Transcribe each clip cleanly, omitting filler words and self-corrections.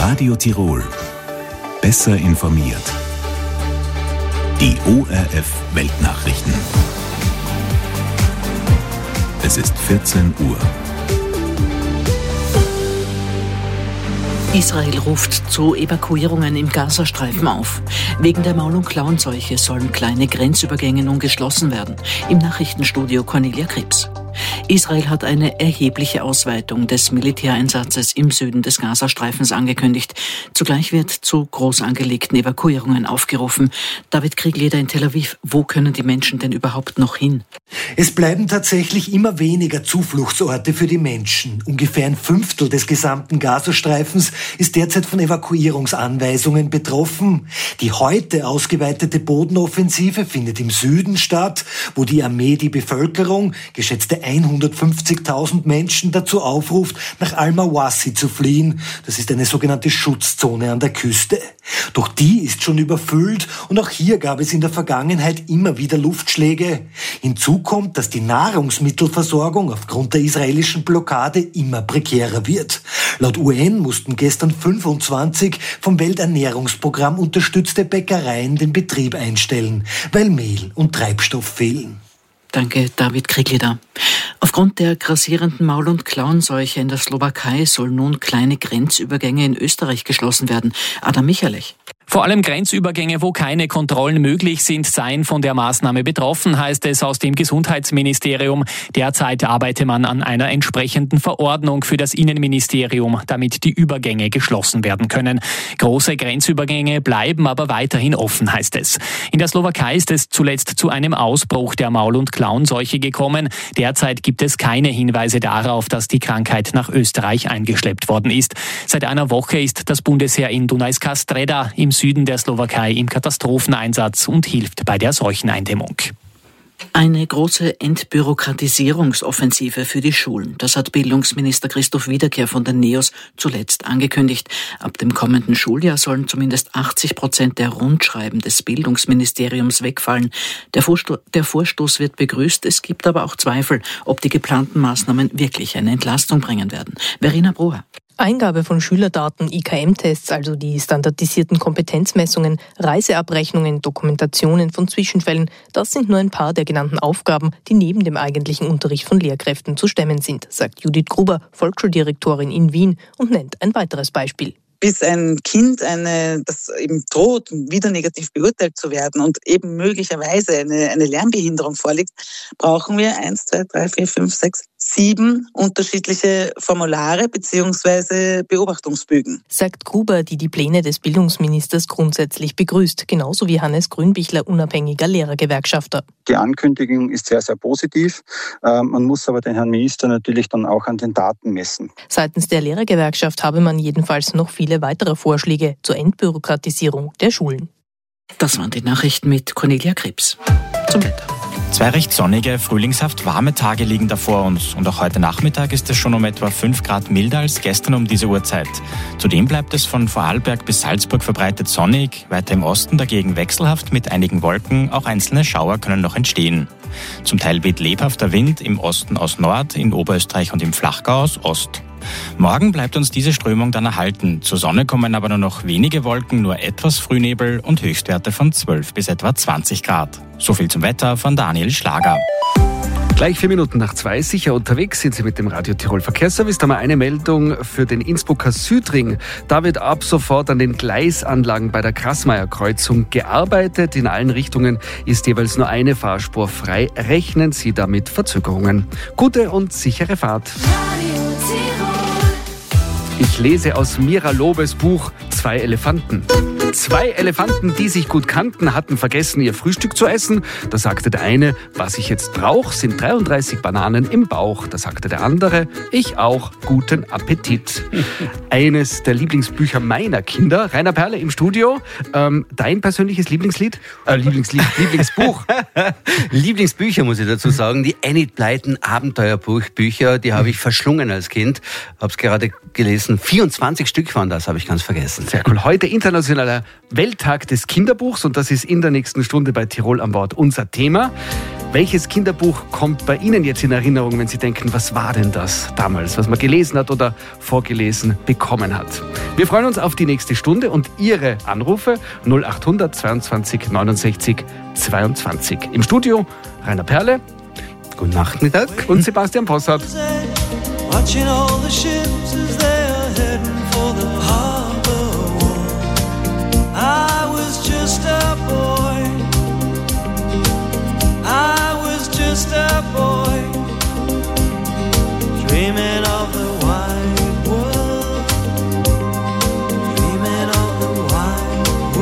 Radio Tirol. Besser informiert. Die ORF Weltnachrichten. Es ist 14 Uhr. Israel ruft zu Evakuierungen im Gazastreifen auf. Wegen der Maul- und Klauenseuche sollen kleine Grenzübergänge nun geschlossen werden. Im Nachrichtenstudio Cornelia Krebs. Israel hat eine erhebliche Ausweitung des Militäreinsatzes im Süden des Gazastreifens angekündigt. Zugleich wird zu groß angelegten Evakuierungen aufgerufen. David Kriegleder in Tel Aviv, wo können die Menschen denn überhaupt noch hin? Es bleiben tatsächlich immer weniger Zufluchtsorte für die Menschen. Ungefähr ein Fünftel des gesamten Gazastreifens ist derzeit von Evakuierungsanweisungen betroffen. Die heute ausgeweitete Bodenoffensive findet im Süden statt, wo die Armee die Bevölkerung, geschätzte 150.000 Menschen, dazu aufruft, nach Al-Mawassi zu fliehen. Das ist eine sogenannte Schutzzone an der Küste. Doch die ist schon überfüllt und auch hier gab es in der Vergangenheit immer wieder Luftschläge. Hinzu kommt, dass die Nahrungsmittelversorgung aufgrund der israelischen Blockade immer prekärer wird. Laut UN mussten gestern 25 vom Welternährungsprogramm unterstützte Bäckereien den Betrieb einstellen, weil Mehl und Treibstoff fehlen. Danke, David Kriegleder. Aufgrund der grassierenden Maul- und Klauenseuche in der Slowakei sollen nun kleine Grenzübergänge in Österreich geschlossen werden. Adam Michalich. Vor allem Grenzübergänge, wo keine Kontrollen möglich sind, seien von der Maßnahme betroffen, heißt es aus dem Gesundheitsministerium. Derzeit arbeite man an einer entsprechenden Verordnung für das Innenministerium, damit die Übergänge geschlossen werden können. Große Grenzübergänge bleiben aber weiterhin offen, heißt es. In der Slowakei ist es zuletzt zu einem Ausbruch der Maul- und Klauenseuche gekommen. Derzeit gibt es keine Hinweise darauf, dass die Krankheit nach Österreich eingeschleppt worden ist. Seit einer Woche ist das Bundesheer in Dunajska Streda im Süden der Slowakei im Katastropheneinsatz und hilft bei der Seucheneindämmung. Eine große Entbürokratisierungsoffensive für die Schulen. Das hat Bildungsminister Christoph Wiederkehr von den NEOS zuletzt angekündigt. Ab dem kommenden Schuljahr sollen zumindest 80% der Rundschreiben des Bildungsministeriums wegfallen. Der Vorstoß wird begrüßt. Es gibt aber auch Zweifel, ob die geplanten Maßnahmen wirklich eine Entlastung bringen werden. Verena Broher. Eingabe von Schülerdaten, IKM-Tests, also die standardisierten Kompetenzmessungen, Reiseabrechnungen, Dokumentationen von Zwischenfällen, das sind nur ein paar der genannten Aufgaben, die neben dem eigentlichen Unterricht von Lehrkräften zu stemmen sind, sagt Judith Gruber, Volksschuldirektorin in Wien, und nennt ein weiteres Beispiel. Bis ein Kind das eben droht, wieder negativ beurteilt zu werden und eben möglicherweise eine Lernbehinderung vorliegt, brauchen wir 1, 2, 3, 4, 5, 6, 7 unterschiedliche Formulare bzw. Beobachtungsbögen. Sagt Gruber, die Pläne des Bildungsministers grundsätzlich begrüßt, genauso wie Hannes Grünbichler, unabhängiger Lehrergewerkschafter. Die Ankündigung ist sehr, sehr positiv. Man muss aber den Herrn Minister natürlich dann auch an den Daten messen. Seitens der Lehrergewerkschaft habe man jedenfalls noch viele weitere Vorschläge zur Entbürokratisierung der Schulen. Das waren die Nachrichten mit Cornelia Krebs. Zum Wetter. 2 recht sonnige, frühlingshaft warme Tage liegen da vor uns. Und auch heute Nachmittag ist es schon um etwa 5 Grad milder als gestern um diese Uhrzeit. Zudem bleibt es von Vorarlberg bis Salzburg verbreitet sonnig, weiter im Osten dagegen wechselhaft mit einigen Wolken, auch einzelne Schauer können noch entstehen. Zum Teil weht lebhafter Wind im Osten aus Nord, in Oberösterreich und im Flachgau aus Ost. Morgen bleibt uns diese Strömung dann erhalten. Zur Sonne kommen aber nur noch wenige Wolken, nur etwas Frühnebel und Höchstwerte von 12 bis etwa 20 Grad. So viel zum Wetter von Daniel Schlager. Gleich 4 Minuten nach 2, sicher unterwegs sind Sie mit dem Radio Tirol Verkehrsservice. Da haben wir eine Meldung für den Innsbrucker Südring. Da wird ab sofort an den Gleisanlagen bei der Grassmeier-Kreuzung gearbeitet. In allen Richtungen ist jeweils nur eine Fahrspur frei. Rechnen Sie damit Verzögerungen. Gute und sichere Fahrt. Ich lese aus Mira Lobes Buch 2 Elefanten. 2 Elefanten, die sich gut kannten, hatten vergessen, ihr Frühstück zu essen. Da sagte der eine, was ich jetzt brauche, sind 33 Bananen im Bauch. Da sagte der andere, ich auch, guten Appetit. Eines der Lieblingsbücher meiner Kinder. Rainer Perle im Studio. Dein persönliches Lieblingslied? Lieblingsbuch? Lieblingsbücher, muss ich dazu sagen. Die Enid Blyton Abenteuerbücher, die habe ich verschlungen als Kind. Habe es gerade gelesen. 24 Stück waren das, habe ich ganz vergessen. Sehr cool. Heute internationaler Welttag des Kinderbuchs und das ist in der nächsten Stunde bei Tirol am Wort unser Thema. Welches Kinderbuch kommt bei Ihnen jetzt in Erinnerung, wenn Sie denken, was war denn das damals, was man gelesen hat oder vorgelesen bekommen hat? Wir freuen uns auf die nächste Stunde und Ihre Anrufe 0800 22 69 22. Im Studio Rainer Perle. Guten Nachmittag. Und Sebastian Possart. Watching all the ships as they are heading for the harbor wall. I was just a boy. I was just a boy, dreaming of the wide world, dreaming of the wide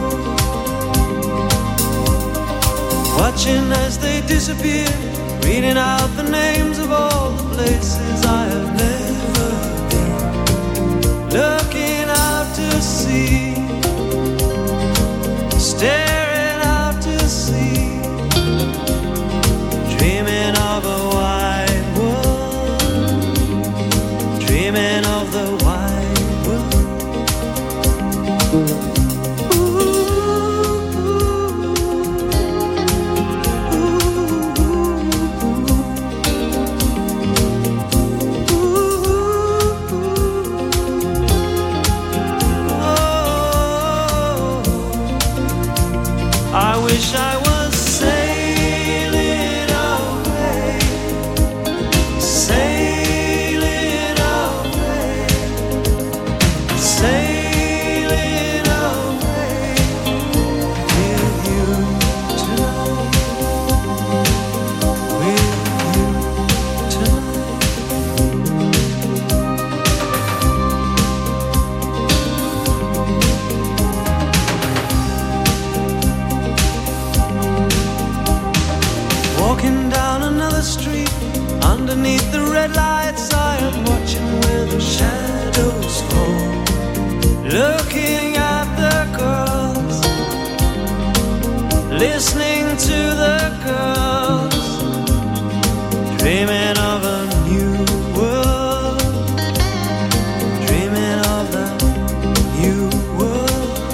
world. Watching as they disappear, reading out the names of all the places I have never been, looking out to sea, staring out to sea, dreaming of a wide world, dreaming of the wide world. I wish I was sailing away, sailing away, sailing away with you tonight, with you tonight. Walking down another street, underneath the red lights, I am watching where the shadows fall, looking at the girls, listening to the girls, dreaming of a new world, dreaming of the new world.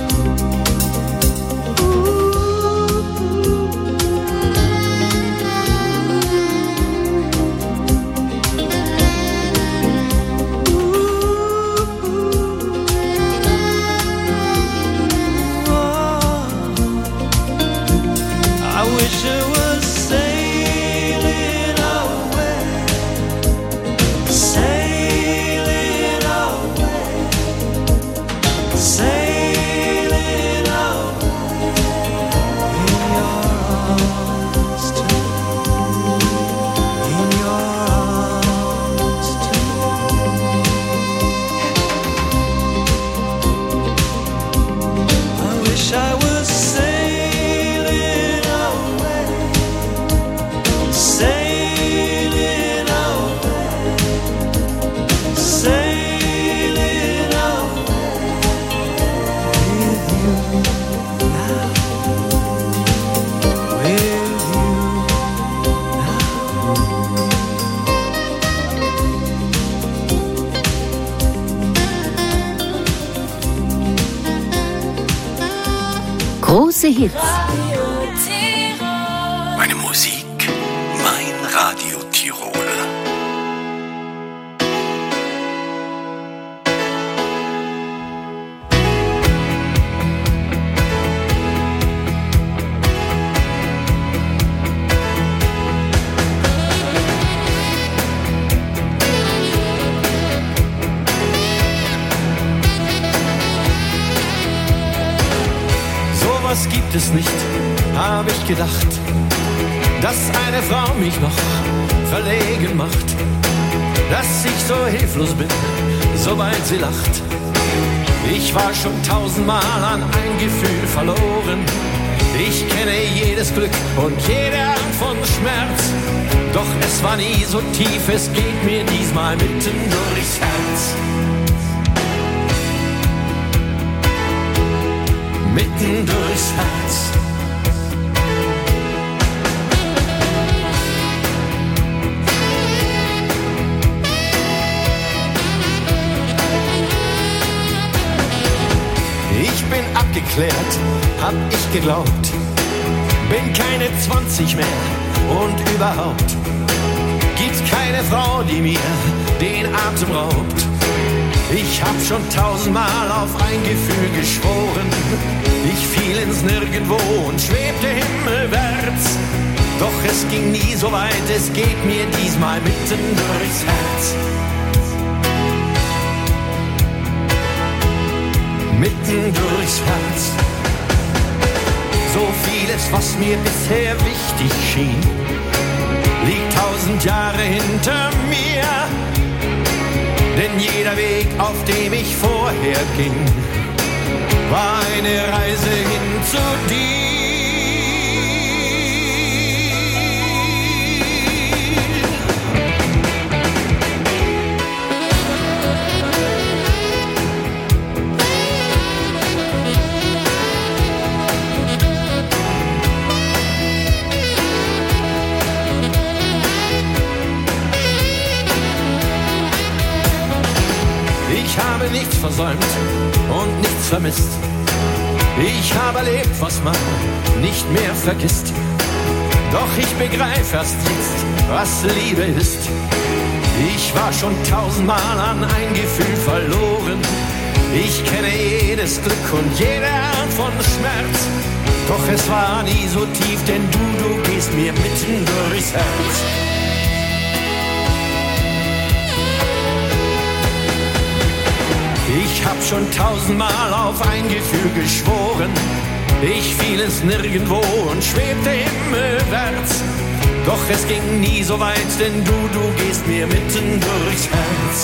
I wish I was sailing away, sailing away, sailing away in your arms tonight, in your arms tonight. I wish I was sailing away, sailing away, sailing away with you now, with you Große Hits. Meine Musik, mein Radio Tirol. Sowas gibt es nicht, hab ich gedacht, dass eine Frau mich noch verlegen macht, dass ich so hilflos bin, sobald sie lacht. Ich war schon 1000-mal an ein Gefühl verloren. Ich kenne jedes Glück und jede Art von Schmerz. Doch es war nie so tief, es geht mir diesmal mitten durchs Herz. Mitten durchs Herz. Ich bin abgeklärt, hab ich geglaubt. Bin keine 20 mehr, und überhaupt gibt's keine Frau, die mir den Atem raubt. Ich hab schon 1000-mal auf ein Gefühl geschworen. Ich fiel ins Nirgendwo und schwebte himmelwärts. Doch es ging nie so weit, es geht mir diesmal mitten durchs Herz. Mitten durchs Herz. So vieles, was mir bisher wichtig schien, liegt 1000 Jahre hinter mir. Denn jeder Weg, auf dem ich vorher ging, war eine Reise hin zu dir. Ich habe nichts versäumt und nichts vermisst. Ich habe erlebt, was man nicht mehr vergisst. Doch ich begreife erst jetzt, was Liebe ist. Ich war schon 1000-mal an ein Gefühl verloren. Ich kenne jedes Glück und jede Art von Schmerz. Doch es war nie so tief, denn du gehst mir mitten durchs Herz. Ich hab schon 1000-mal auf ein Gefühl geschworen. Ich fiel ins Nirgendwo und schwebte himmelwärts. Doch es ging nie so weit, denn du gehst mir mitten durchs Herz.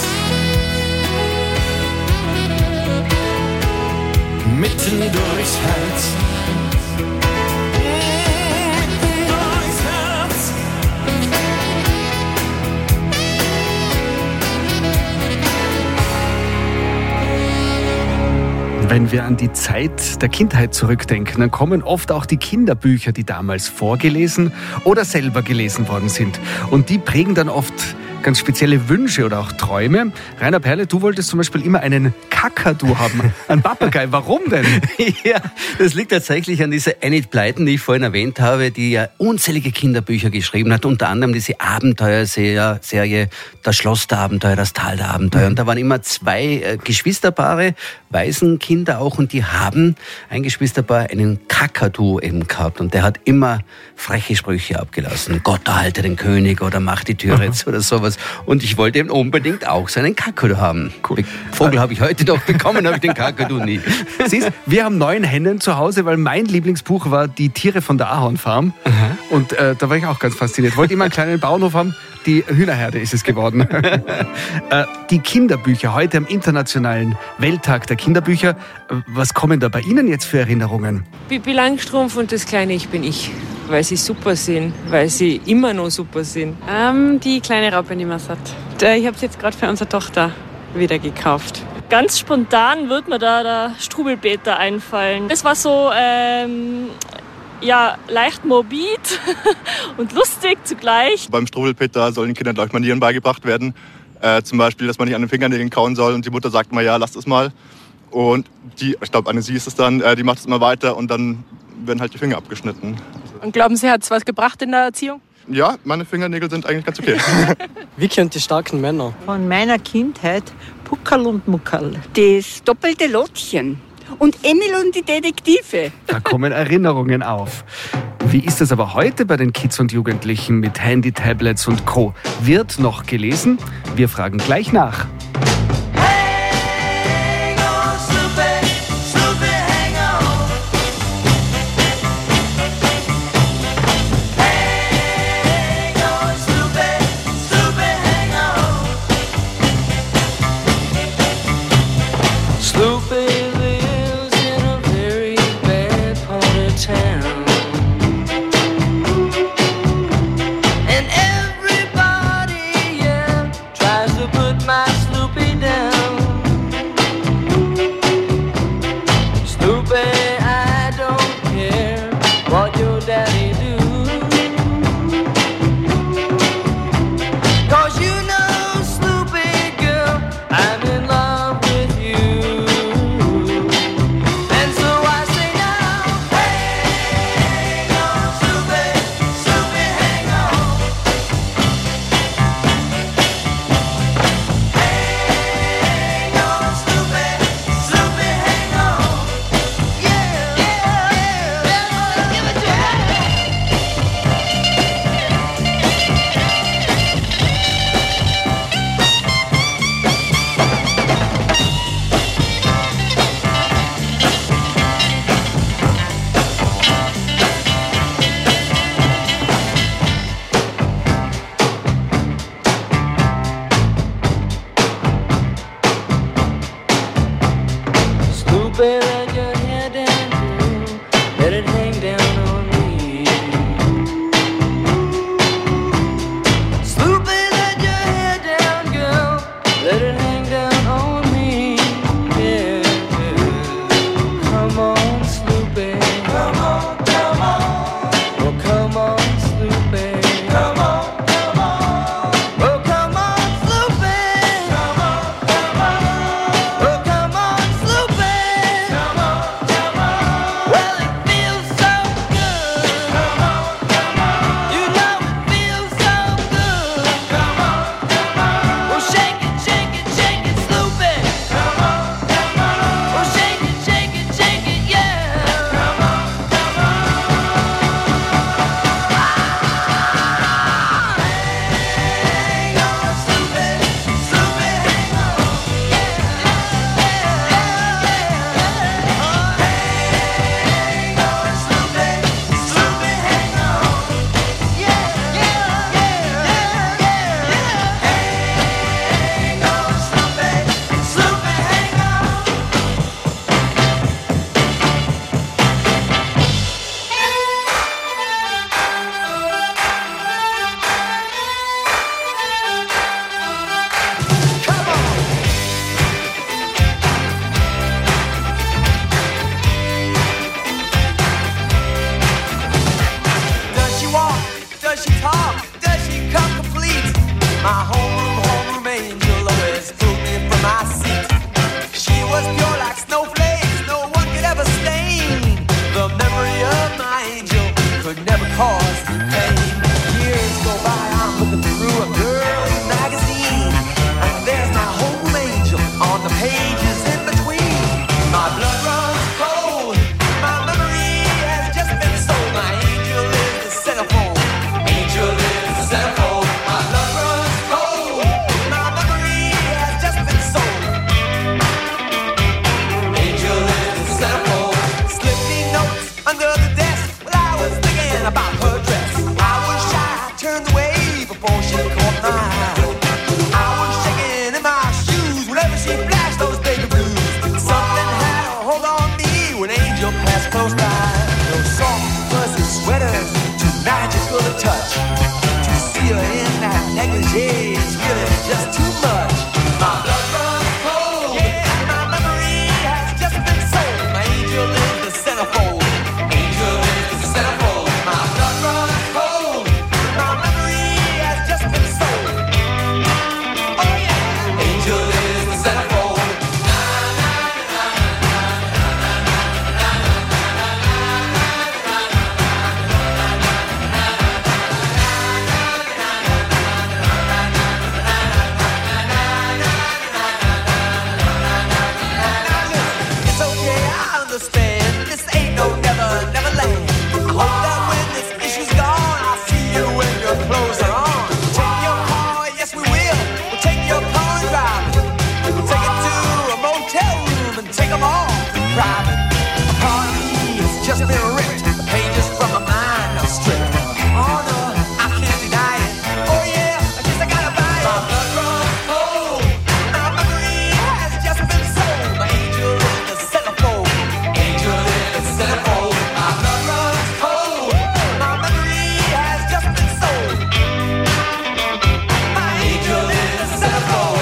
Mitten durchs Herz. Mitten durchs Herz. Wenn wir an die Zeit der Kindheit zurückdenken, dann kommen oft auch die Kinderbücher, die damals vorgelesen oder selber gelesen worden sind. Und die prägen dann oft ganz spezielle Wünsche oder auch Träume. Rainer Perle, du wolltest zum Beispiel immer einen Kakadu haben, einen Papagei. Warum denn? Ja, das liegt tatsächlich an dieser Enid Blyton, die ich vorhin erwähnt habe, die ja unzählige Kinderbücher geschrieben hat, unter anderem diese Abenteuerserie Das Schloss der Abenteuer, das Tal der Abenteuer. Und da waren immer 2 Geschwisterpaare, Waisenkinder auch, und die haben ein Geschwisterpaar einen Kakadu eben gehabt. Und der hat immer freche Sprüche abgelassen. Gott erhalte den König oder mach die Türe jetzt oder sowas. Und ich wollte eben unbedingt auch so einen Kakadu haben. Cool. Vogel habe ich heute noch bekommen, habe ich den Kakadu nie. Siehst, wir haben 9 Hennen zu Hause, weil mein Lieblingsbuch war Die Tiere von der Ahornfarm. Und da war ich auch ganz fasziniert. Wollte immer einen kleinen Bauernhof haben. Die Hühnerherde ist es geworden. Die Kinderbücher, heute am Internationalen Welttag der Kinderbücher. Was kommen da bei Ihnen jetzt für Erinnerungen? Pippi Langstrumpf und das kleine Ich bin ich. Weil sie super sind, weil sie immer noch super sind. Die kleine Raupe Nimmersatt. Ich habe es jetzt gerade für unsere Tochter wieder gekauft. Ganz spontan wird mir da der Strubelpeter einfallen. Das war so leicht morbid und lustig zugleich. Beim Strubelpeter sollen den Kindern gleich Manieren beigebracht werden. Zum Beispiel, dass man nicht an den Fingernägeln kauen soll und die Mutter sagt mal, ja, lasst es mal. Und ich glaube, Annecy ist es dann, die macht es immer weiter und dann werden halt die Finger abgeschnitten. Und glauben Sie, hat es was gebracht in der Erziehung? Ja, meine Fingernägel sind eigentlich ganz okay. Vicky und die starken Männer. Von meiner Kindheit Puckerl und Muckerl. Das doppelte Lottchen. Und Emil und die Detektive. Da kommen Erinnerungen auf. Wie ist es aber heute bei den Kids und Jugendlichen mit Handy, Tablets und Co.? Wird noch gelesen? Wir fragen gleich nach. My sloop Does she talk? Does she come complete? My homeroom angel always pulled me from my seat. She was pure like snowflakes, no one could ever stain. The memory of my angel could never cause me pain. Years go by, I'm looking through a girl's magazine, and there's my home angel on the pages in between. My blood runs cold, my memory has just been sold. My angel is the centerfold, angel is the centerfold. My blood runs cold, my memory has just been sold. Angel is the centerfold. Slip me notes under the desk while I was thinking about her dress. I was shy, turned away before she caught my eye. I was shaking in my shoes whenever she flashed those baby blues. Something had a hold on me when Angel passed close by. Those soft fuzzy sweaters, too magical to touch. To see her in that negligee is really just too much. My blood runs cold, yeah, my memory has just been sold. My angel is the centerfold, angel is the centerfold. My blood runs cold, my memory has just been sold. Oh yeah, angel is the centerfold. It's okay, I understand. This ain't no never, never land. I hope that when this issue's gone, I'll see you when your clothes are on. Take your car, yes we will. We'll take your car and drive it. We'll take it to a motel room and take them all in private. A part of me has just been ripped. The pages from my mind are stripped. Oh no, I can't deny it. Oh yeah, I guess I gotta buy it. My blood runs cold. My memory has just been sold. My angel is the centerfold. Angel is the centerfold. My blood runs cold. My memory has just been sold. My angel is the centerfold.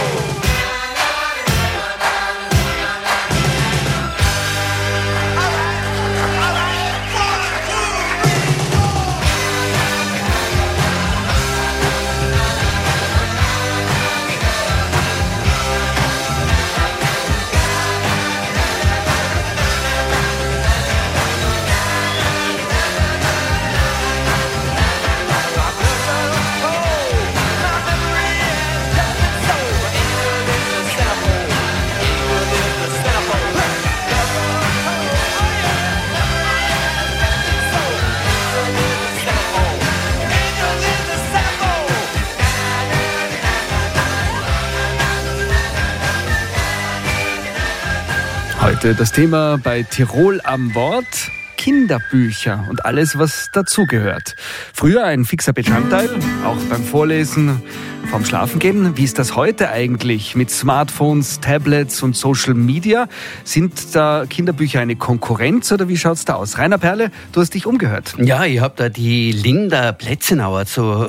Heute das Thema bei Tirol am Wort: Kinderbücher und alles, was dazugehört. Früher ein fixer Bestandteil, auch beim Vorlesen, vorm Schlafengehen. Wie ist das heute eigentlich mit Smartphones, Tablets und Social Media? Sind da Kinderbücher eine Konkurrenz oder wie schaut's da aus? Rainer Perle, du hast dich umgehört. Ja, ich habe da die Linda Pletzenauer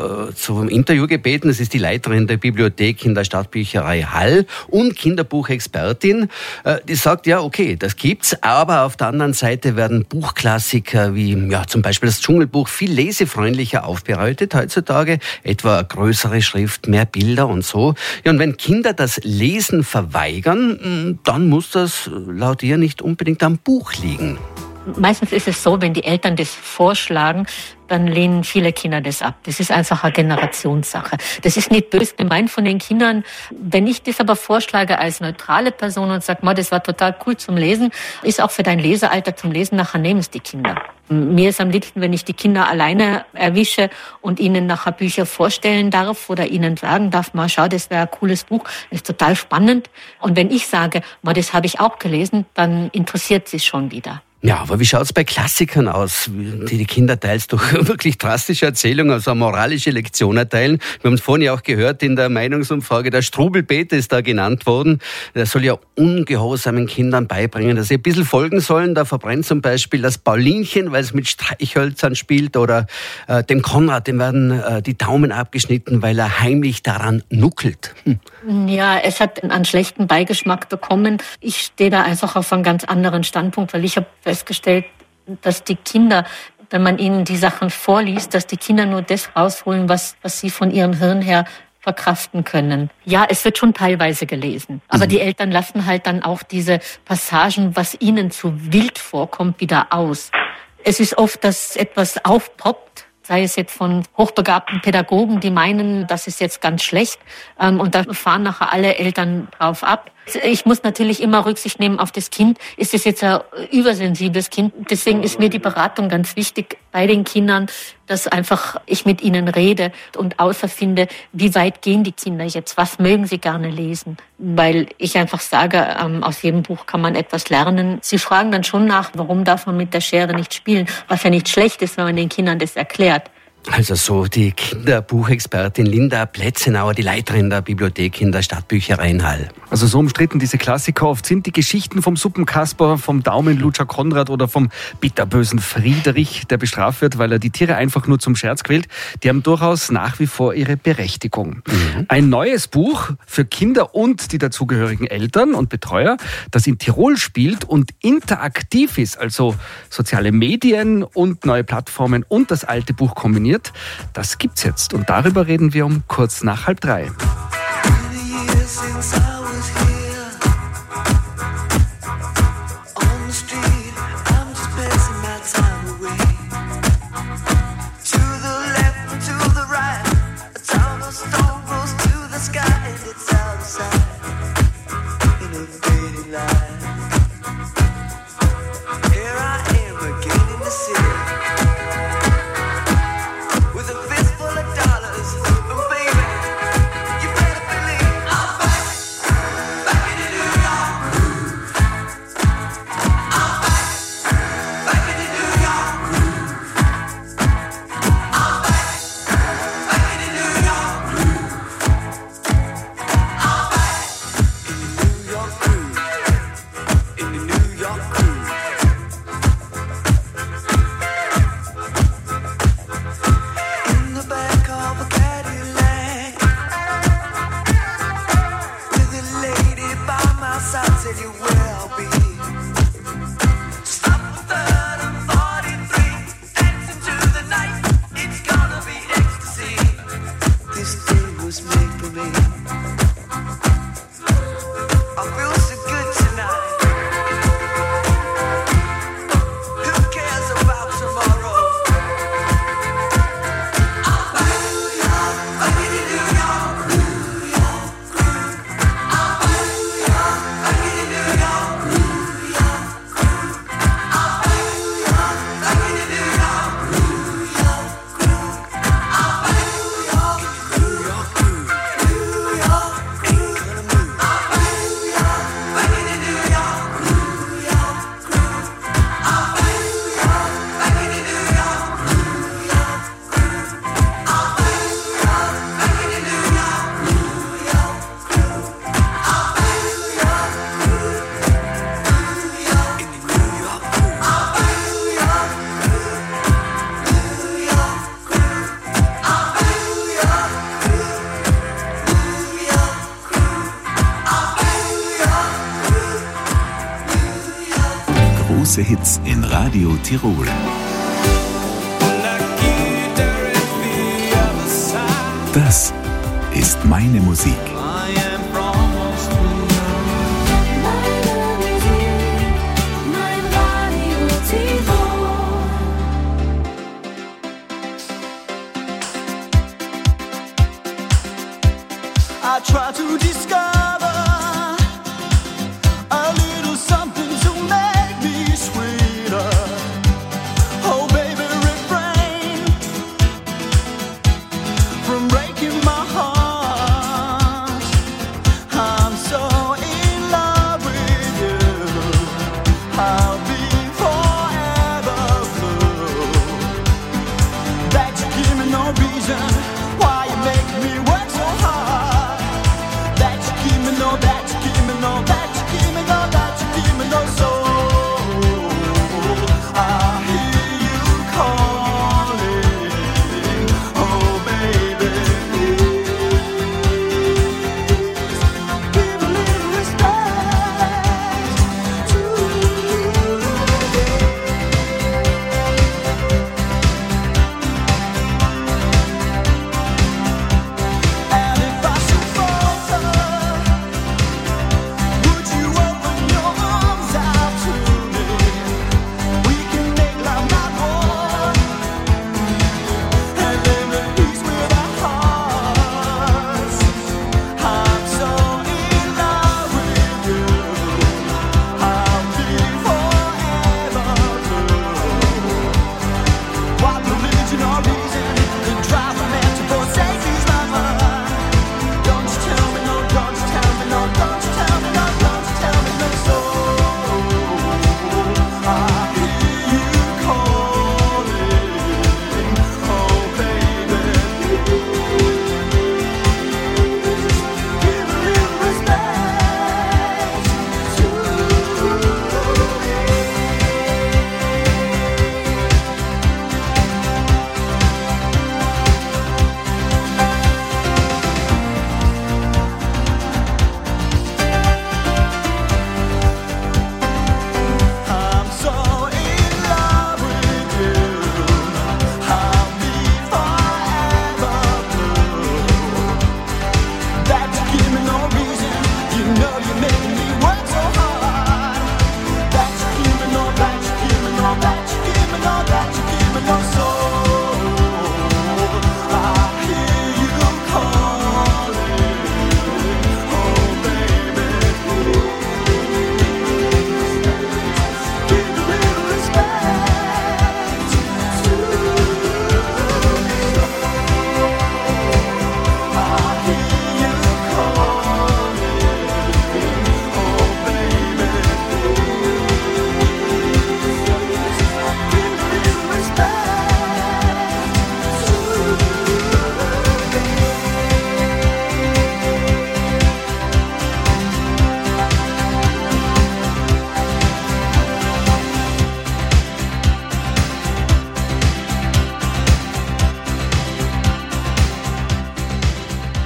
zum Interview gebeten. Das ist die Leiterin der Bibliothek in der Stadtbücherei Hall und Kinderbuchexpertin. Die sagt, ja, okay, das gibt's, aber auf der anderen Seite werden Buchklassiker wie zum Beispiel das Dschungelbuch viel lesefreundlicher aufbereitet heutzutage. Etwa größere Schrift, mehr Bilder und so. Ja, und wenn Kinder das Lesen verweigern, dann muss das laut ihr nicht unbedingt am Buch liegen. Meistens ist es so, wenn die Eltern das vorschlagen, dann lehnen viele Kinder das ab. Das ist einfach eine Generationssache. Das ist nicht böse gemeint von den Kindern. Wenn ich das aber vorschlage als neutrale Person und sage, das war total cool zum Lesen, ist auch für dein Lesealter zum Lesen, nachher nehmen es die Kinder. Mir ist am liebsten, wenn ich die Kinder alleine erwische und ihnen nachher Bücher vorstellen darf oder ihnen sagen darf, schau, das wäre ein cooles Buch, das ist total spannend. Und wenn ich sage, das habe ich auch gelesen, dann interessiert sie es schon wieder. Ja, aber wie schaut's bei Klassikern aus, die Kinder teils durch wirklich drastische Erzählungen, also eine moralische Lektion erteilen? Wir haben es vorhin ja auch gehört in der Meinungsumfrage, der Strubelpeter ist da genannt worden. Der soll ja ungehorsamen Kindern beibringen, dass sie ein bisschen folgen sollen. Da verbrennt zum Beispiel das Paulinchen, weil es mit Streichhölzern spielt, oder dem Konrad, dem werden die Daumen abgeschnitten, weil er heimlich daran nuckelt. Ja, es hat einen schlechten Beigeschmack bekommen. Ich stehe da einfach auf einem ganz anderen Standpunkt, weil ich habe festgestellt, dass die Kinder wenn man ihnen die Sachen vorliest, dass die Kinder nur das rausholen, was sie von ihrem Hirn her verkraften können. Ja, es wird schon teilweise gelesen. Aber die Eltern lassen halt dann auch diese Passagen, was ihnen zu wild vorkommt, wieder aus. Es ist oft, dass etwas aufpoppt, sei es jetzt von hochbegabten Pädagogen, die meinen, das ist jetzt ganz schlecht, und da fahren nachher alle Eltern drauf ab. Ich muss natürlich immer Rücksicht nehmen auf das Kind. Ist es jetzt ein übersensibles Kind? Deswegen ist mir die Beratung ganz wichtig bei den Kindern, dass einfach ich mit ihnen rede und außerfinde, wie weit gehen die Kinder jetzt? Was mögen sie gerne lesen? Weil ich einfach sage, aus jedem Buch kann man etwas lernen. Sie fragen dann schon nach, warum darf man mit der Schere nicht spielen? Was ja nicht schlecht ist, wenn man den Kindern das erklärt. Also so die Kinderbuchexpertin Linda Plätzenauer, die Leiterin der Bibliothek in der Stadtbücherei in Hall. Also so umstritten diese Klassiker oft sind, die Geschichten vom Suppenkasper, vom Daumenlutscher Konrad oder vom bitterbösen Friedrich, der bestraft wird, weil er die Tiere einfach nur zum Scherz quält, die haben durchaus nach wie vor ihre Berechtigung. Ein neues Buch für Kinder und die dazugehörigen Eltern und Betreuer, das in Tirol spielt und interaktiv ist, also soziale Medien und neue Plattformen und das alte Buch kombiniert. Das gibt's jetzt und darüber reden wir um kurz nach 2:30. Große Hits in Radio Tirol. Das ist meine Musik. I try to discover a little something to make me sweeter. Oh baby, refrain from breaking my heart. I'm so in love with you. I'll be forever blue. That you give me no reason why you make me work so hard.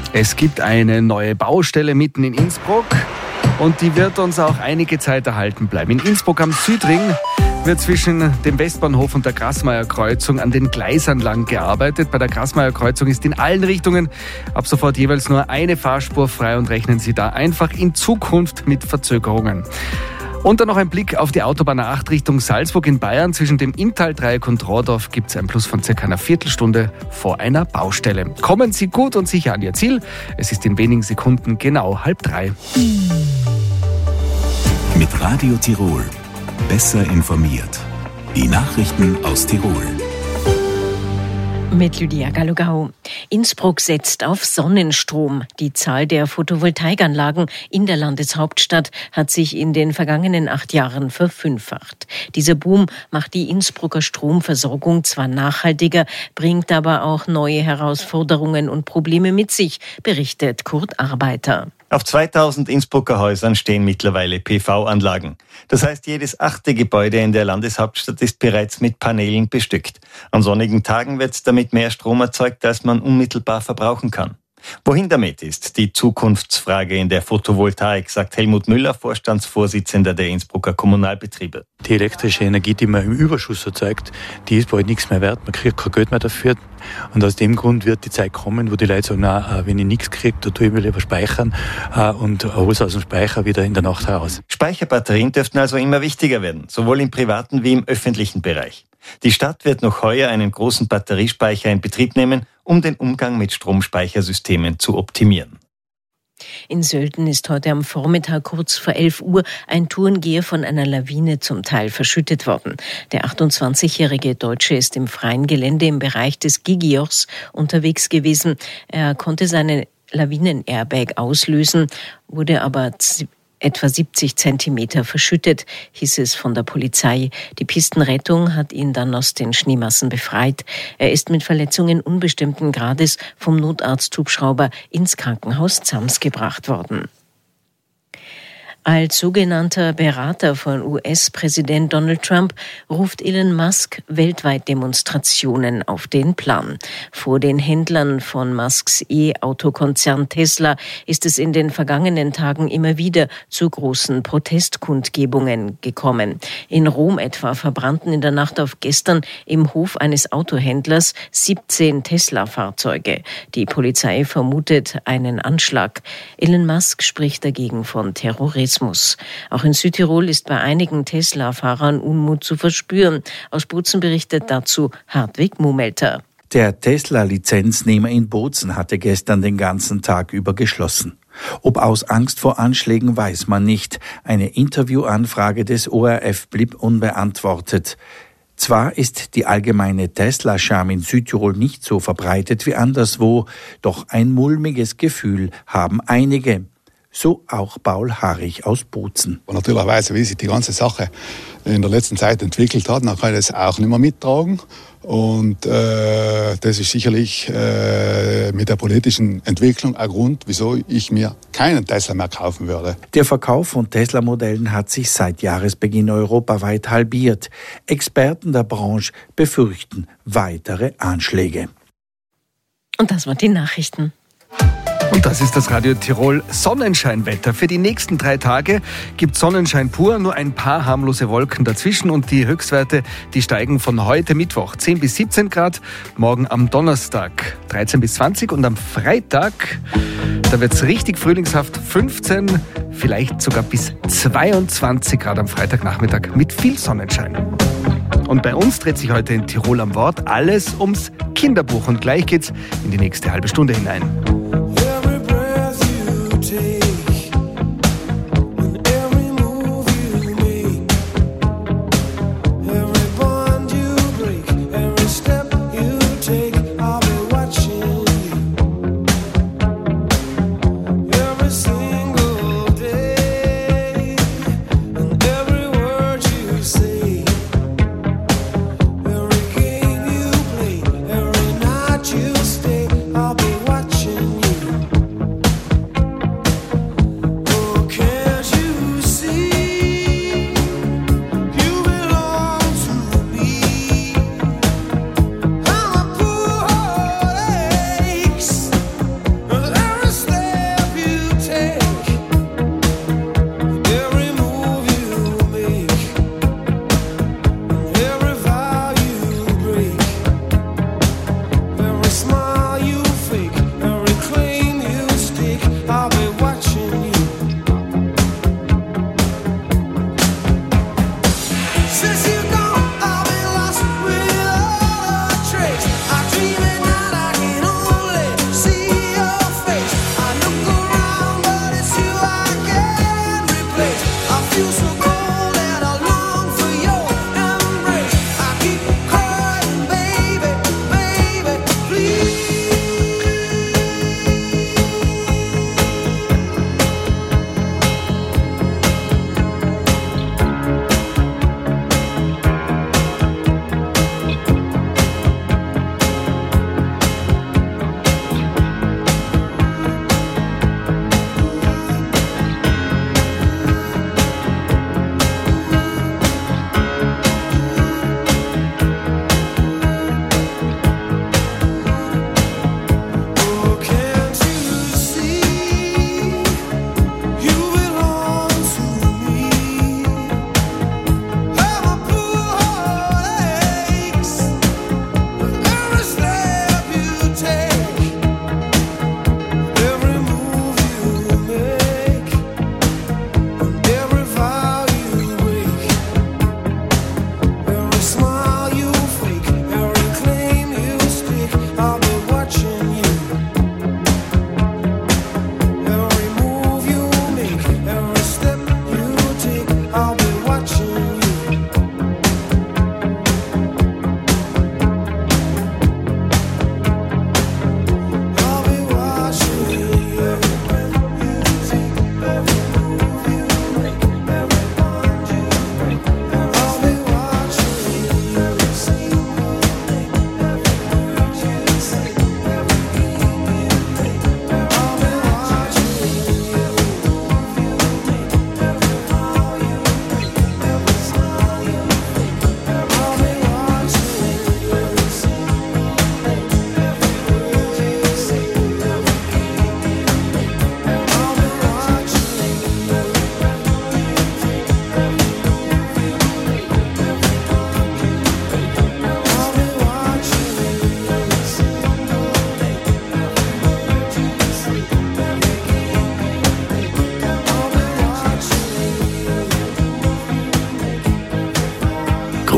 Es gibt eine neue Baustelle mitten in Innsbruck und die wird uns auch einige Zeit erhalten bleiben. In Innsbruck am Südring wird zwischen dem Westbahnhof und der Grasmeyer-Kreuzung an den Gleisanlagen gearbeitet. Bei der Grasmeyer-Kreuzung ist in allen Richtungen ab sofort jeweils nur eine Fahrspur frei und rechnen Sie da einfach in Zukunft mit Verzögerungen. Und dann noch ein Blick auf die Autobahn A8 Richtung Salzburg in Bayern. Zwischen dem Inntal-Dreieck und Rohrdorf gibt es ein Plus von circa einer Viertelstunde vor einer Baustelle. Kommen Sie gut und sicher an Ihr Ziel. Es ist in wenigen Sekunden genau 2:30. Mit Radio Tirol. Besser informiert. Die Nachrichten aus Tirol. Mit Lydia Gallogau. Innsbruck setzt auf Sonnenstrom. Die Zahl der Photovoltaikanlagen in der Landeshauptstadt hat sich in den vergangenen 8 Jahren verfünffacht. Dieser Boom macht die Innsbrucker Stromversorgung zwar nachhaltiger, bringt aber auch neue Herausforderungen und Probleme mit sich, berichtet Kurt Arbeiter. Auf 2000 Innsbrucker Häusern stehen mittlerweile PV-Anlagen. Das heißt, jedes 8. Gebäude in der Landeshauptstadt ist bereits mit Paneelen bestückt. An sonnigen Tagen wird damit mehr Strom erzeugt, als man unmittelbar verbrauchen kann. Wohin damit ist die Zukunftsfrage in der Photovoltaik, sagt Helmut Müller, Vorstandsvorsitzender der Innsbrucker Kommunalbetriebe. Die elektrische Energie, die man im Überschuss erzeugt, die ist bald nichts mehr wert. Man kriegt kein Geld mehr dafür. Und aus dem Grund wird die Zeit kommen, wo die Leute sagen, na, wenn ich nichts kriege, da tue ich mir lieber speichern und hole es aus dem Speicher wieder in der Nacht heraus. Speicherbatterien dürften also immer wichtiger werden, sowohl im privaten wie im öffentlichen Bereich. Die Stadt wird noch heuer einen großen Batteriespeicher in Betrieb nehmen, um den Umgang mit Stromspeichersystemen zu optimieren. In Sölden ist heute am Vormittag kurz vor 11 Uhr ein Tourengeher von einer Lawine zum Teil verschüttet worden. Der 28-jährige Deutsche ist im freien Gelände im Bereich des Gigios unterwegs gewesen. Er konnte seine Lawinen-Airbag auslösen, wurde aber etwa 70 Zentimeter verschüttet, hieß es von der Polizei. Die Pistenrettung hat ihn dann aus den Schneemassen befreit. Er ist mit Verletzungen unbestimmten Grades vom Notarzthubschrauber ins Krankenhaus Zams gebracht worden. Als sogenannter Berater von US-Präsident Donald Trump ruft Elon Musk weltweit Demonstrationen auf den Plan. Vor den Händlern von Musks E-Autokonzern Tesla ist es in den vergangenen Tagen immer wieder zu großen Protestkundgebungen gekommen. In Rom etwa verbrannten in der Nacht auf gestern im Hof eines Autohändlers 17 Tesla-Fahrzeuge. Die Polizei vermutet einen Anschlag. Elon Musk spricht dagegen von Terrorismus. Auch in Südtirol ist bei einigen Tesla-Fahrern Unmut zu verspüren. Aus Bozen berichtet dazu Hartwig Mumelter. Der Tesla-Lizenznehmer in Bozen hatte gestern den ganzen Tag über geschlossen. Ob aus Angst vor Anschlägen, weiß man nicht. Eine Interviewanfrage des ORF blieb unbeantwortet. Zwar ist die allgemeine Tesla-Scham in Südtirol nicht so verbreitet wie anderswo, doch ein mulmiges Gefühl haben einige. So auch Paul Harich aus Bozen. Und natürlicherweise, wie sich die ganze Sache in der letzten Zeit entwickelt hat, dann kann ich das auch nicht mehr mittragen. Und das ist sicherlich mit der politischen Entwicklung ein Grund, wieso ich mir keinen Tesla mehr kaufen würde. Der Verkauf von Tesla-Modellen hat sich seit Jahresbeginn europaweit halbiert. Experten der Branche befürchten weitere Anschläge. Und das waren die Nachrichten. Und das ist das Radio Tirol Sonnenscheinwetter. Für die nächsten 3 Tage gibt Sonnenschein pur, nur ein paar harmlose Wolken dazwischen und die Höchstwerte, die steigen von heute Mittwoch 10 bis 17 Grad, morgen am Donnerstag 13 bis 20 und am Freitag, da wird es richtig frühlingshaft, 15, vielleicht sogar bis 22 Grad am Freitagnachmittag mit viel Sonnenschein. Und bei uns dreht sich heute in Tirol am Wort alles ums Kinderbuch und gleich geht's in die nächste halbe Stunde hinein.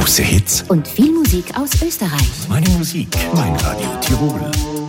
Große Hits. Und viel Musik aus Österreich. Meine Musik, mein Radio Tirol.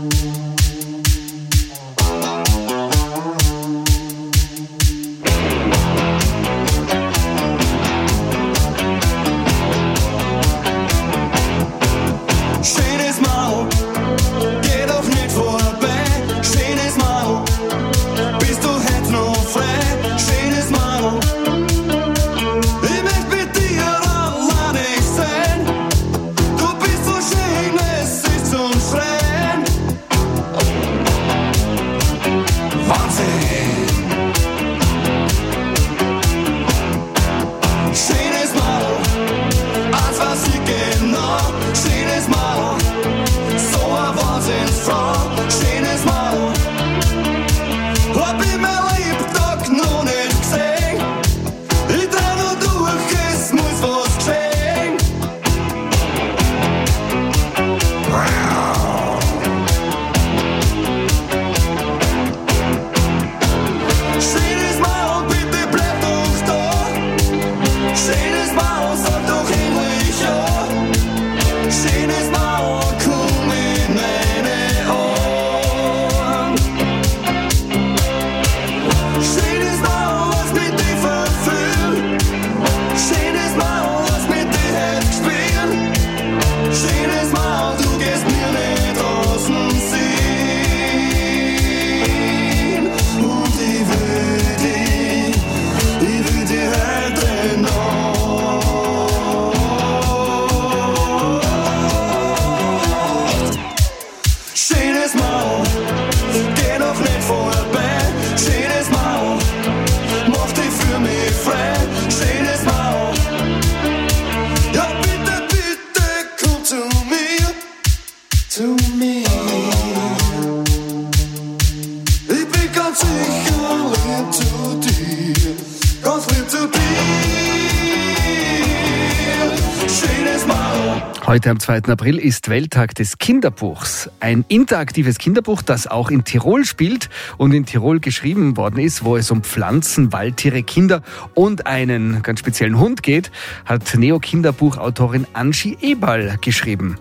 Heute am 2. April ist Welttag des Kinderbuchs. Ein interaktives Kinderbuch, das auch in Tirol spielt und in Tirol geschrieben worden ist, wo es um Pflanzen, Waldtiere, Kinder und einen ganz speziellen Hund geht, hat Neo-Kinderbuchautorin Angie Eberl geschrieben.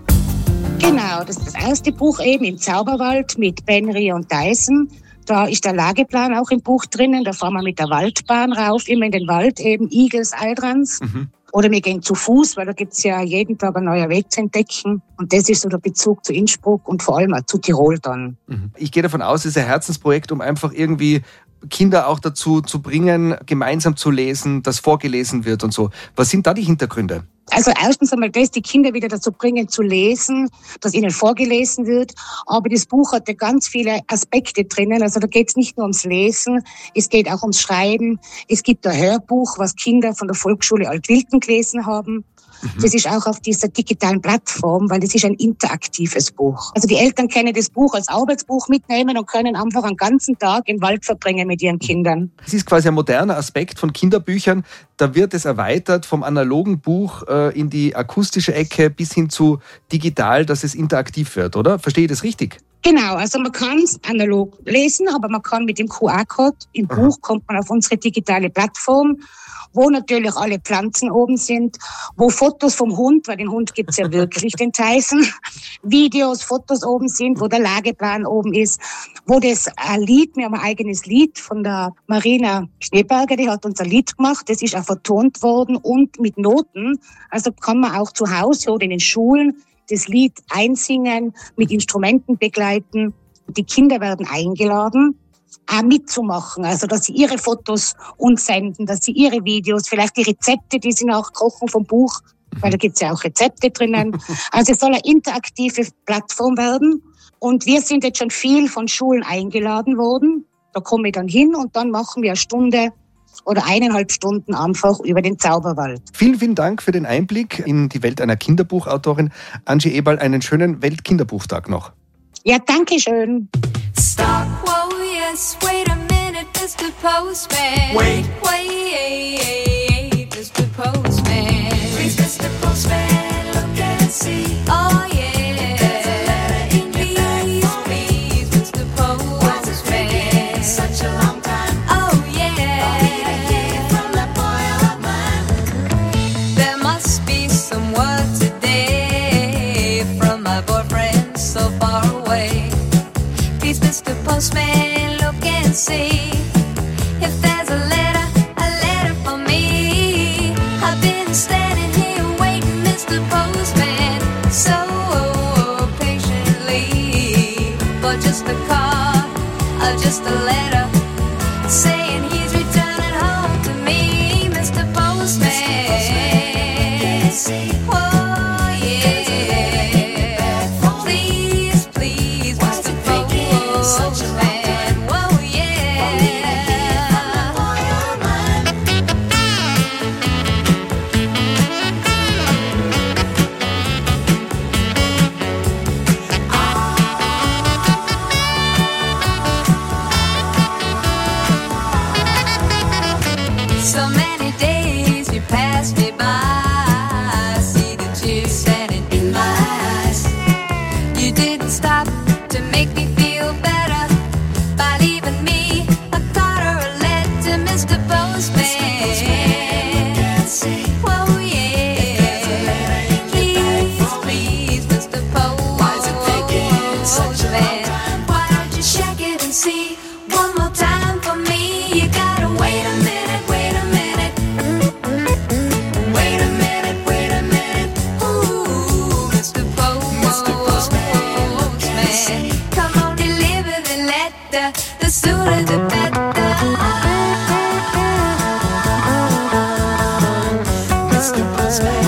Genau, das ist das erste Buch eben im Zauberwald mit Benry und Dyson. Da ist der Lageplan auch im Buch drinnen. Da fahren wir mit der Waldbahn rauf, immer in den Wald, eben Igels, Aldrans. Oder wir gehen zu Fuß, weil da gibt's ja jeden Tag ein neuer Weg zu entdecken. Und das ist so der Bezug zu Innsbruck und vor allem auch zu Tirol dann. Ich gehe davon aus, es ist ein Herzensprojekt, um einfach irgendwie Kinder auch dazu zu bringen, gemeinsam zu lesen, dass vorgelesen wird und so. Was sind da die Hintergründe? Also erstens einmal das, die Kinder wieder dazu bringen zu lesen, dass ihnen vorgelesen wird. Aber das Buch hat ja ganz viele Aspekte drinnen. Also da geht es nicht nur ums Lesen, es geht auch ums Schreiben. Es gibt ein Hörbuch, was Kinder von der Volksschule Altwilken gelesen haben. Das ist auch auf dieser digitalen Plattform, weil das ist ein interaktives Buch. Also die Eltern können das Buch als Arbeitsbuch mitnehmen und können einfach einen ganzen Tag im Wald verbringen mit ihren Kindern. Es ist quasi ein moderner Aspekt von Kinderbüchern. Da wird es erweitert vom analogen Buch in die akustische Ecke bis hin zu digital, dass es interaktiv wird, oder? Verstehe ich das richtig? Genau, also man kann es analog lesen, aber man kann mit dem QR-Code im Buch kommt man auf unsere digitale Plattform, wo natürlich alle Pflanzen oben sind, wo Fotos vom Hund, weil den Hund gibt's ja wirklich, den Tyson, Videos, Fotos oben sind, wo der Lageplan oben ist, wo das Lied, wir haben ein eigenes Lied von der Marina Schneeberger, die hat uns ein Lied gemacht, das ist auch vertont worden und mit Noten, also kann man auch zu Hause oder in den Schulen das Lied einsingen, mit Instrumenten begleiten. Die Kinder werden eingeladen, auch mitzumachen, also dass sie ihre Fotos uns senden, dass sie ihre Videos, vielleicht die Rezepte, die sie nachkochen vom Buch, weil da gibt's ja auch Rezepte drinnen. Also es soll eine interaktive Plattform werden und wir sind jetzt schon viel von Schulen eingeladen worden. Da komme ich dann hin und dann machen wir eine Stunde oder 1,5 Stunden einfach über den Zauberwald. Vielen, vielen Dank für den Einblick in die Welt einer Kinderbuchautorin. Angie Eberl, einen schönen Weltkinderbuchtag noch. Ja, danke schön. Stop, whoa, yes, wait a minute, Mr. Postman. Wait, Mr. Postman. Please, Mr. Postman, look and see. Oh, yeah. There's a letter in your bag for me, Mr. Postman. It's such a long time. Oh, yeah. I'll need a key from that boy of mine. There must be some word Please, Mr. Postman, look and see if there's a letter for me. I've been standing here waiting, Mr. Postman, so patiently for just a card or just a letter saying he's returning home to me, Mr. Postman. Oh yeah, please, please, Mr. Postman. Oh yeah. So many days you passed me by. I see the tears standing in my eyes. You didn't stop to make me feel better by leaving me a card or a letter, Mr. Postman. Oh yeah, please, please, Mr. Postman. Why don't you check it and see one more time for me? You gotta wait a minute, wait a minute. Wait a minute, wait a minute. Ooh, Mr. Postman. Come on, deliver the letter. The sooner the better. Mr. Postman.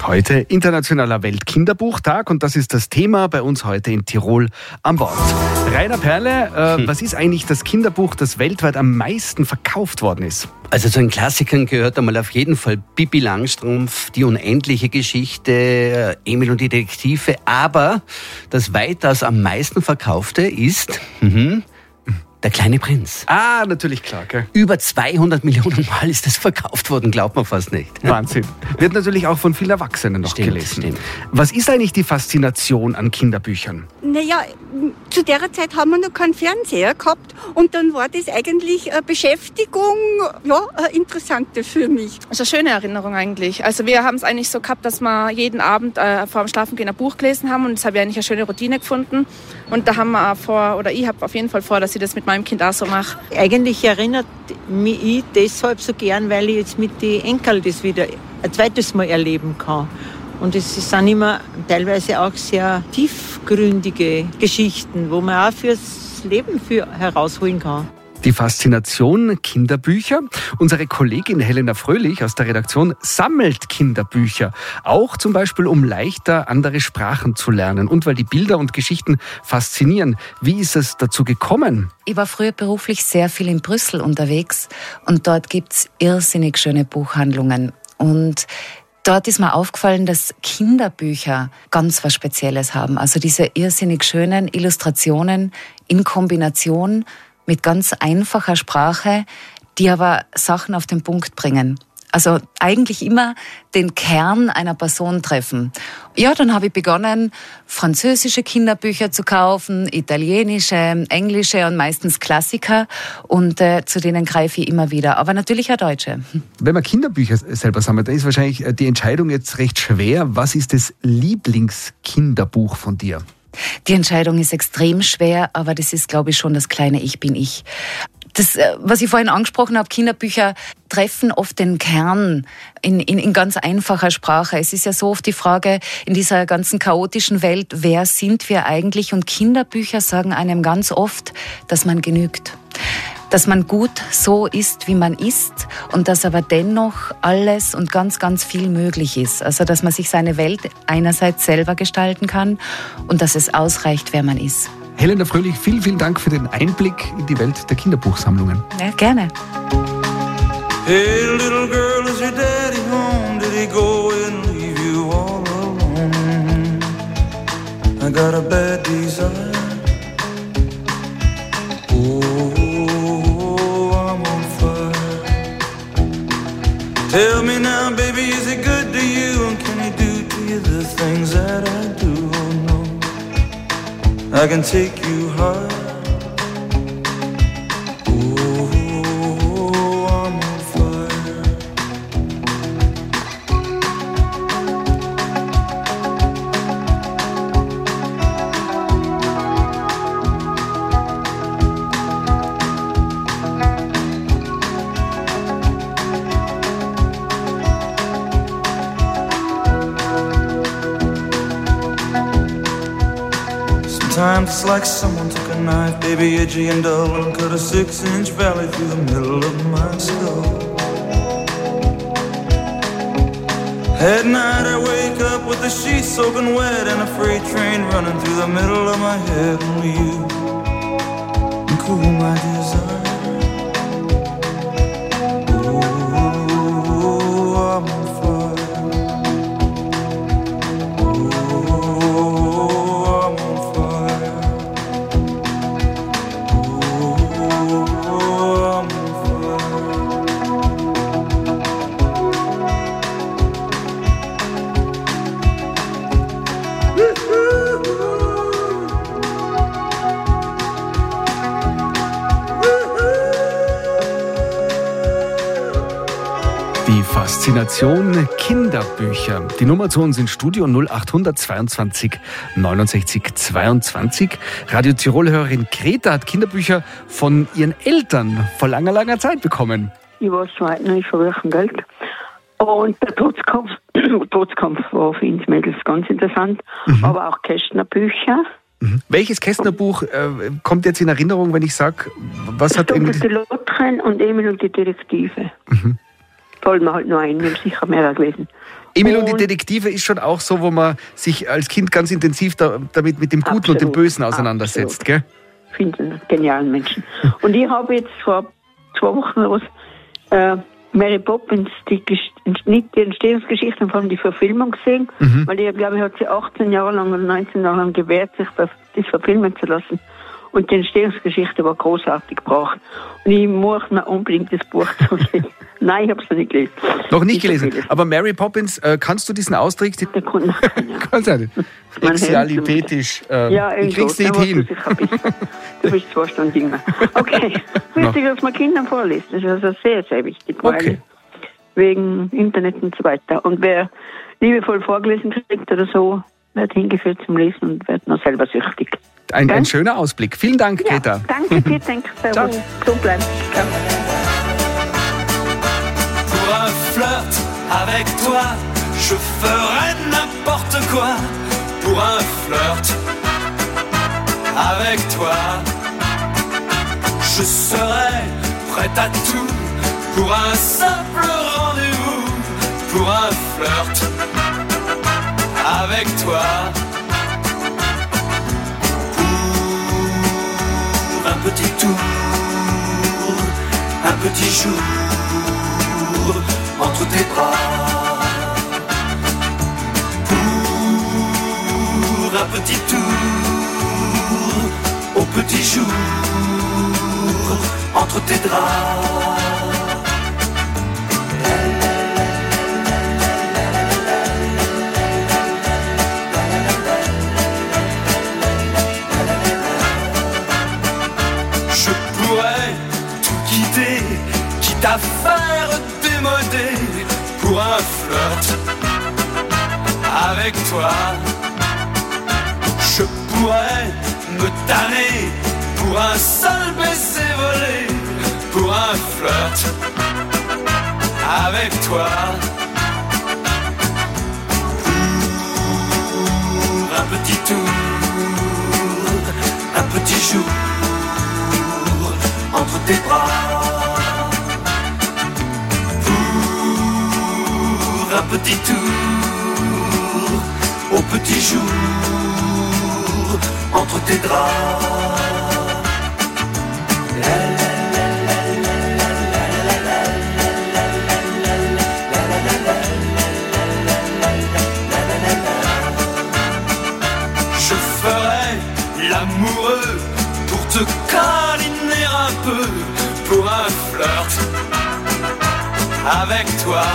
Heute Internationaler Weltkinderbuchtag und das ist das Thema bei uns heute in Tirol am Wort. Rainer Perle, was ist eigentlich das Kinderbuch, das weltweit am meisten verkauft worden ist? Also zu den Klassikern gehört einmal auf jeden Fall Pippi Langstrumpf, die unendliche Geschichte, Emil und die Detektive. Aber das weitaus am meisten verkaufte ist Der kleine Prinz. Ah, natürlich klar. Gell? Über 200 Millionen Mal ist das verkauft worden, glaubt man fast nicht. Wahnsinn. Wird natürlich auch von vielen Erwachsenen noch gelesen. Stimmt. Was ist eigentlich die Faszination an Kinderbüchern? Naja, zu der Zeit haben wir noch keinen Fernseher gehabt und dann war das eigentlich eine Beschäftigung, eine interessante für mich. Das ist eine schöne Erinnerung eigentlich. Also wir haben es eigentlich so gehabt, dass wir jeden Abend vor dem Schlafengehen ein Buch gelesen haben und das habe ich eigentlich eine schöne Routine gefunden. Und da haben wir auch ich habe auf jeden Fall vor, dass ich das mit meinem Kind auch so mache. Eigentlich erinnert mich ich deshalb so gern, weil ich jetzt mit den Enkeln das wieder ein zweites Mal erleben kann. Und es sind immer teilweise auch sehr tiefgründige Geschichten, wo man auch fürs Leben herausholen kann. Die Faszination Kinderbücher. Unsere Kollegin Helena Fröhlich aus der Redaktion sammelt Kinderbücher. Auch zum Beispiel, um leichter andere Sprachen zu lernen und weil die Bilder und Geschichten faszinieren. Wie ist es dazu gekommen? Ich war früher beruflich sehr viel in Brüssel unterwegs und dort gibt's irrsinnig schöne Buchhandlungen. Und dort ist mir aufgefallen, dass Kinderbücher ganz was Spezielles haben. Also diese irrsinnig schönen Illustrationen in Kombination mit ganz einfacher Sprache, die aber Sachen auf den Punkt bringen. Also eigentlich immer den Kern einer Person treffen. Ja, dann habe ich begonnen, französische Kinderbücher zu kaufen, italienische, englische und meistens Klassiker. Und zu denen greife ich immer wieder. Aber natürlich auch deutsche. Wenn man Kinderbücher selber sammelt, dann ist wahrscheinlich die Entscheidung jetzt recht schwer. Was ist das Lieblingskinderbuch von dir? Die Entscheidung ist extrem schwer, aber das ist, glaube ich, schon das kleine Ich bin ich. Das, was ich vorhin angesprochen habe, Kinderbücher treffen oft den Kern in ganz einfacher Sprache. Es ist ja so oft die Frage in dieser ganzen chaotischen Welt, wer sind wir eigentlich? Und Kinderbücher sagen einem ganz oft, dass man genügt. Dass man gut so ist, wie man ist und dass aber dennoch alles und ganz, ganz viel möglich ist. Also, dass man sich seine Welt einerseits selber gestalten kann und dass es ausreicht, wer man ist. Helena Fröhlich, vielen, vielen Dank für den Einblick in die Welt der Kinderbuchsammlungen. Ja, gerne. Hey, little girl, is your daddy home? Did he go and leave you all alone? I got a bad desire. Tell me now, baby, is he good to you? And can he do to you the things that I do? Oh no, I can take you high. Oh, I'm on fire. Sometimes it's like someone took a knife, baby, edgy and dull, and cut a 6-inch valley through the middle of my skull. At night I wake up with the sheets soaking wet and a freight train running through the middle of my head. Only you can cool my desire. Oh, I'm on fire. Faszination Kinderbücher. Die Nummer zu uns ins Studio 0800 22 69 22. Radio Tirol-Hörerin Greta hat Kinderbücher von ihren Eltern vor langer, langer Zeit bekommen. Ich war Schweigner, ich verwirke Geld. Und der Todskampf war für uns Mädels ganz interessant, aber auch Kästner-Bücher. Welches Kästner-Buch kommt jetzt in Erinnerung, wenn ich sage, was hat irgendwie... Die Lottchen und Emil und die Detektive. Fallen mir halt nur ein, wir haben sicher mehr gelesen. Emil und die Detektive ist schon auch so, wo man sich als Kind ganz intensiv damit mit dem Guten und dem Bösen auseinandersetzt, gell? Ich finde einen genialen Menschen. Und ich habe jetzt vor 2 Wochen Mary Poppins, nicht die Entstehungsgeschichte, sondern die Verfilmung gesehen, weil ich glaube, hat sie 18 Jahre lang oder 19 Jahre lang gewehrt, sich das verfilmen zu lassen. Und die Entstehungsgeschichte war großartig gebracht. Und ich muss mir unbedingt das Buch zulegen. Nein, ich habe es noch nicht gelesen. Noch nicht gelesen. Aber Mary Poppins, kannst du diesen Ausdruck? Kannst du nicht. Sexualitätisch. Ich krieg's nicht hin. Du bist 2 Stunden jünger. Okay. Wichtig, dass man Kindern vorliest. Das ist also sehr, sehr wichtig. Okay. Wegen Internet und so weiter. Und wer liebevoll vorgelesen kriegt oder so, wird hingeführt zum Lesen und wird noch selber süchtig. Ein schöner Ausblick. Vielen Dank, Greta. Danke dir, danke. Servus. So bleiben. Pour un flirt avec toi, je ferai n'importe quoi. Pour un flirt avec toi, je serai prêt à tout. Pour un simple rendez-vous, pour un flirt avec toi. Pour un petit tour, un petit jour entre tes bras. Pour un petit tour, au petit jour entre tes draps. À faire démoder pour un flirt avec toi. Je pourrais me tanner pour un seul baiser volé, pour un flirt avec toi. Pour un petit tour, un petit jour entre tes bras. Un petit tour, au petit jour, entre tes draps. Je ferai l'amoureux pour te câliner un peu, pour un flirt avec toi.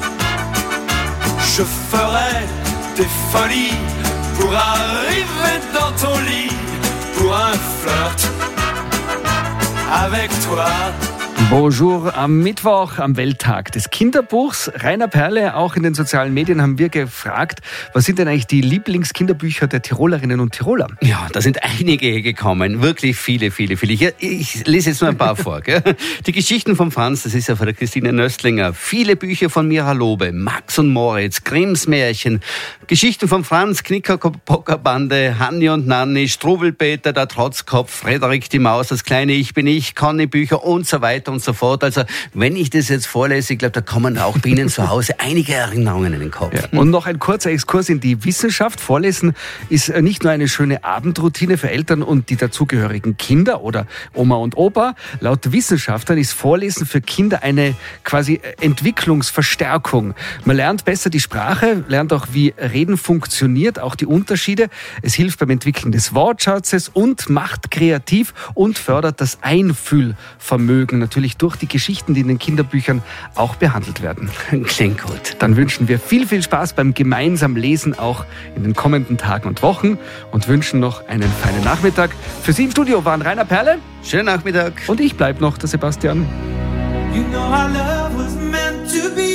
Je ferai des folies pour arriver dans ton lit, pour un flirt avec toi. Bonjour am Mittwoch, am Welttag des Kinderbuchs. Rainer Perle, auch in den sozialen Medien haben wir gefragt, was sind denn eigentlich die Lieblingskinderbücher der Tirolerinnen und Tiroler? Ja, da sind einige gekommen, wirklich viele. Ich lese jetzt nur ein paar vor. Gell? Die Geschichten von Franz, das ist ja von der Christine Nöstlinger. Viele Bücher von Mira Lobe, Max und Moritz, Grimms Märchen, Geschichten von Franz, Knicker-Pockerbande, Hanni und Nanni, Struwwelpeter, der Trotzkopf, Frederik die Maus, das kleine Ich bin ich, Conny-Bücher und so weiter und so fort. Also wenn ich das jetzt vorlese, ich glaube, da kommen auch bei Ihnen zu Hause einige Erinnerungen in den Kopf. Ja. Und noch ein kurzer Exkurs in die Wissenschaft. Vorlesen ist nicht nur eine schöne Abendroutine für Eltern und die dazugehörigen Kinder oder Oma und Opa. Laut Wissenschaftlern ist Vorlesen für Kinder eine quasi Entwicklungsverstärkung. Man lernt besser die Sprache, lernt auch, wie Reden funktioniert, auch die Unterschiede. Es hilft beim Entwickeln des Wortschatzes und macht kreativ und fördert das Einfühlvermögen. Natürlich durch die Geschichten, die in den Kinderbüchern auch behandelt werden. Klingt gut. Dann wünschen wir viel Spaß beim gemeinsamen Lesen auch in den kommenden Tagen und Wochen und wünschen noch einen feinen Nachmittag. Für Sie im Studio waren Rainer Perle. Schönen Nachmittag. Und ich bleib noch, der Sebastian. You know our love was meant to be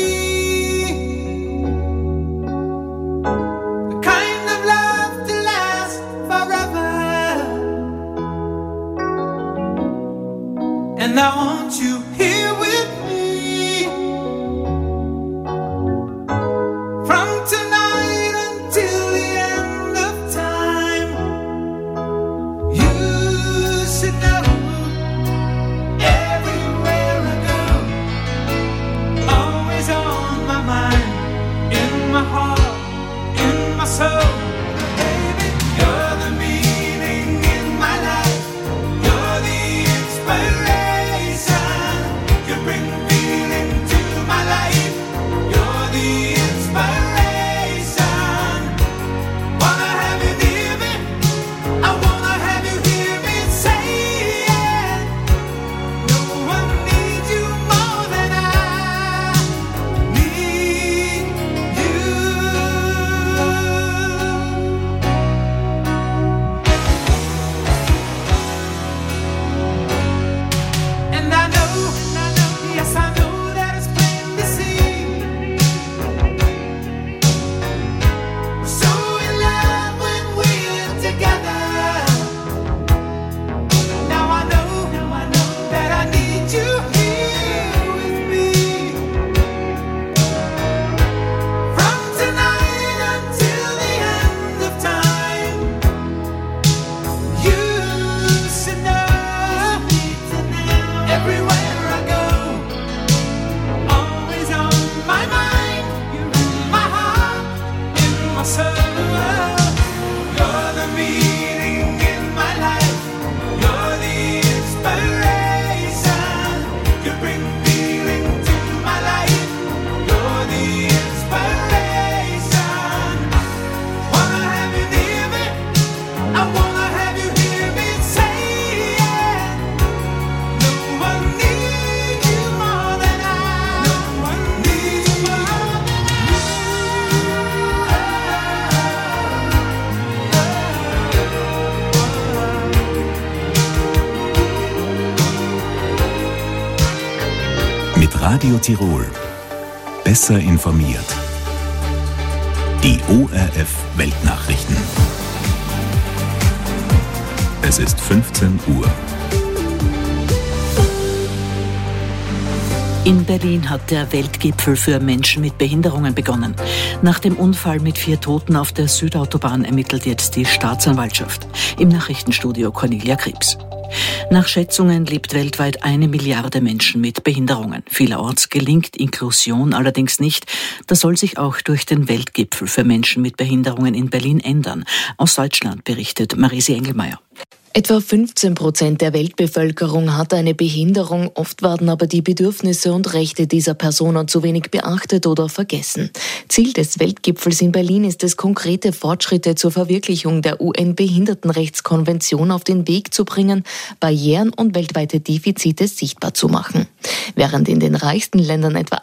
the kind of love to last forever. And I want you here with me from tonight until the end of time. You should know everywhere I go, always on my mind, in my Mit Radio Tirol. Besser informiert. Die ORF Weltnachrichten. Es ist 15 Uhr. In Berlin hat der Weltgipfel für Menschen mit Behinderungen begonnen. Nach dem Unfall mit 4 Toten auf der Südautobahn ermittelt jetzt die Staatsanwaltschaft. Im Nachrichtenstudio Cornelia Krebs. Nach Schätzungen lebt weltweit 1 Milliarde Menschen mit Behinderungen. Vielerorts gelingt Inklusion allerdings nicht. Das soll sich auch durch den Weltgipfel für Menschen mit Behinderungen in Berlin ändern. Aus Deutschland berichtet Marisi Engelmeier. Etwa 15% der Weltbevölkerung hat eine Behinderung, oft werden aber die Bedürfnisse und Rechte dieser Personen zu wenig beachtet oder vergessen. Ziel des Weltgipfels in Berlin ist es, konkrete Fortschritte zur Verwirklichung der UN-Behindertenrechtskonvention auf den Weg zu bringen, Barrieren und weltweite Defizite sichtbar zu machen. Während in den reichsten Ländern etwa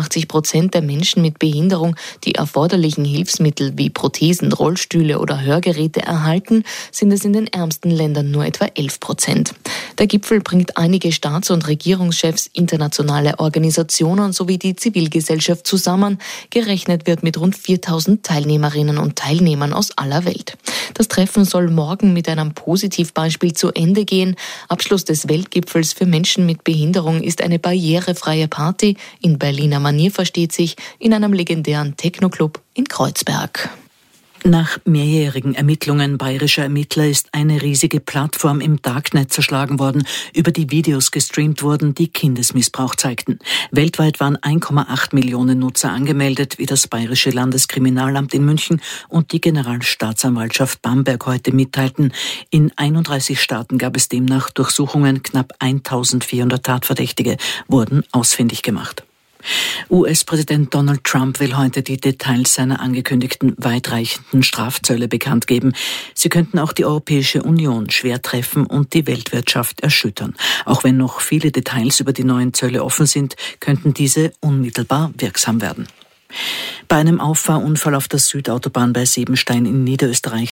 88% der Menschen mit Behinderung die erforderlichen Hilfsmittel wie Prothesen, Rollstühle oder Hörgeräte erhalten, sind es in den ärmsten Ländern nur etwa 11%. Der Gipfel bringt einige Staats- und Regierungschefs, internationale Organisationen sowie die Zivilgesellschaft zusammen. Gerechnet wird mit rund 4.000 Teilnehmerinnen und Teilnehmern aus aller Welt. Das Treffen soll morgen mit einem Positivbeispiel zu Ende gehen. Abschluss des Weltgipfels für Menschen mit Behinderung ist eine barrierefreie Party in Berliner Manier, versteht sich, in einem legendären Techno-Club in Kreuzberg. Nach mehrjährigen Ermittlungen bayerischer Ermittler ist eine riesige Plattform im Darknet zerschlagen worden, über die Videos gestreamt wurden, die Kindesmissbrauch zeigten. Weltweit waren 1,8 Millionen Nutzer angemeldet, wie das Bayerische Landeskriminalamt in München und die Generalstaatsanwaltschaft Bamberg heute mitteilten. In 31 Staaten gab es demnach Durchsuchungen, knapp 1.400 Tatverdächtige wurden ausfindig gemacht. US-Präsident Donald Trump will heute die Details seiner angekündigten weitreichenden Strafzölle bekannt geben. Sie könnten auch die Europäische Union schwer treffen und die Weltwirtschaft erschüttern. Auch wenn noch viele Details über die neuen Zölle offen sind, könnten diese unmittelbar wirksam werden. Bei einem Auffahrunfall auf der Südautobahn bei Siebenstein in Niederösterreich